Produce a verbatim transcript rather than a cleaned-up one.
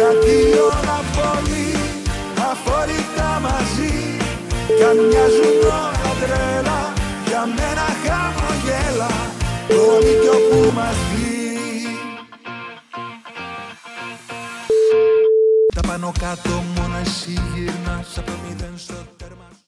Γιατί όλα πολύ αφορικά μαζί κι αν μοιάζουν όλα τρέλα, για μένα χαμογέλα το αλήθεια που μας βγει. Τα πάνω κάτω μόνο εσύ γυρνάς από το μηδέν στο